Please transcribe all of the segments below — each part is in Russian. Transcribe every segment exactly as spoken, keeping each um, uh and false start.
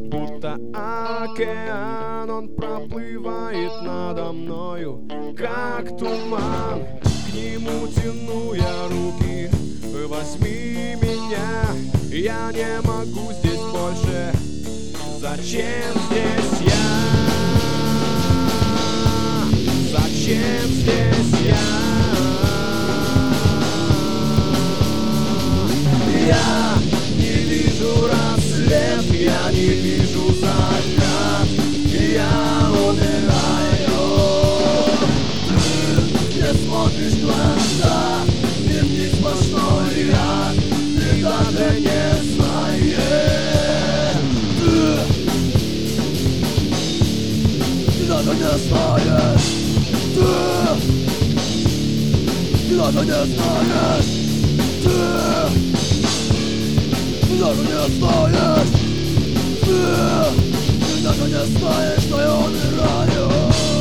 Будто океан, он проплывает надо мною, как туман. К нему тяну я руки, возьми меня, я не могу здесь больше. Зачем здесь я? Зачем здесь я? Я не вижу рассвет, я не вижу закат, я умираю. Ты не смотришь в глаза, мир не сплошной ряд, ты даже не знаешь. Ты даже не знаешь. Ты даже не знаешь. Ты даже не знаешь. Ты даже не знаешь, что я умираю.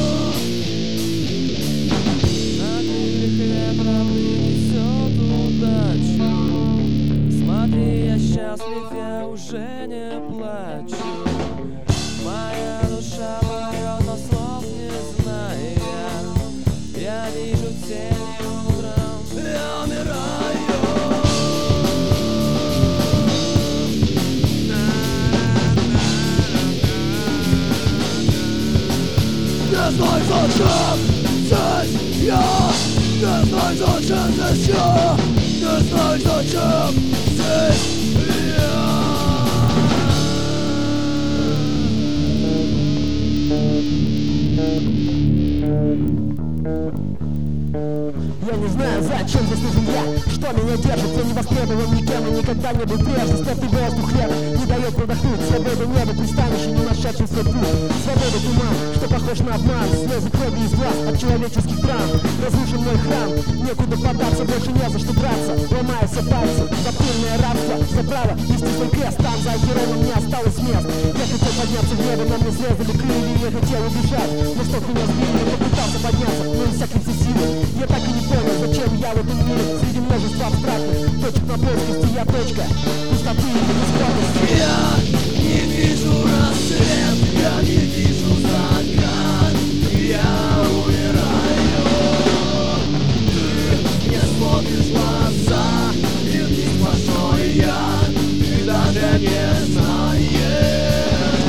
На крыльях ветра несет удачу. Смотри, я счастлив, я уже не плачу. Моя душа поет, но слов не зная. Я вижу тени утром, Я умираю. Не знаю, зачем здесь я. Не знаю, зачем здесь я. Не знаю, зачем здесь я. Я не знаю, зачем здесь нужен я, что меня держит, я не востребован никем и никогда не был прежде. Спертый воздух хлеба не дает продохнуть, свобода неба, пристанище, не нашедший свой путь. Свобода туман, что похож на обман, слезы крови из глаз от человеческих драм. Разрушен мой храм, некуда податься, больше не за что драться. Ломая все пальцы, запыльное рабство, за право нести свой крест, там за Ахероном не осталось мест. Я хотел подняться в небо, но мне срезали крылья, я хотел убежать, но что меня сбили, я попытался подняться, но не всякой силы. Я так и не понял, зачем я в этом мире, среди множества абстрактных точек на плоскости, я точка пустоты и бесплатности. Я не вижу рассвет, я не вижу закат, я умираю. Ты не смотришь в глаза, мир не сплошной яд, ты даже не знаешь.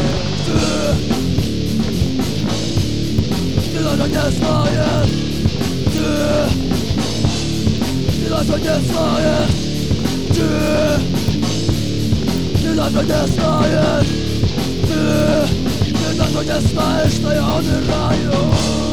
Ты, ты даже не знаешь. Ты, ты даже не знаешь. Ты, ты даже не знаешь. Ты, ты даже не знаешь, что я умираю.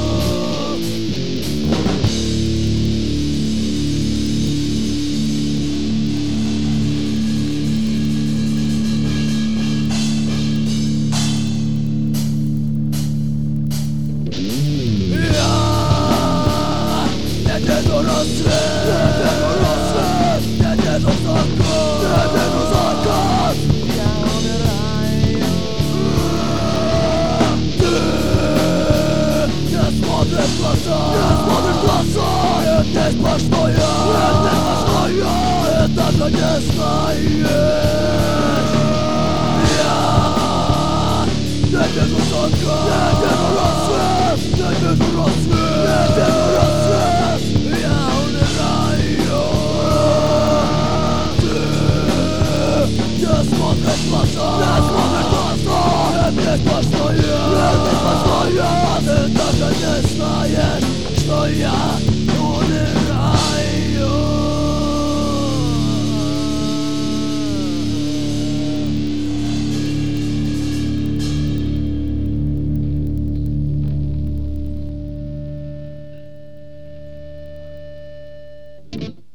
Я не вижу рассвет, не вижу рассвет, не вижу закат, не вижу закат. я умираю. Ты не смотришь в глаза, не смотришь в глаза, это не сплошное, это не сплошное, это даже не знаешь. Я не вижу закат, не вижу рассвет, не вижу рассвет, не вижу рассвет. Я умираю. Ты не смотришь в глаза, не смотришь в глаза, это не сплошное, это не сплошное, ты даже не знаешь, что я умираю. Thank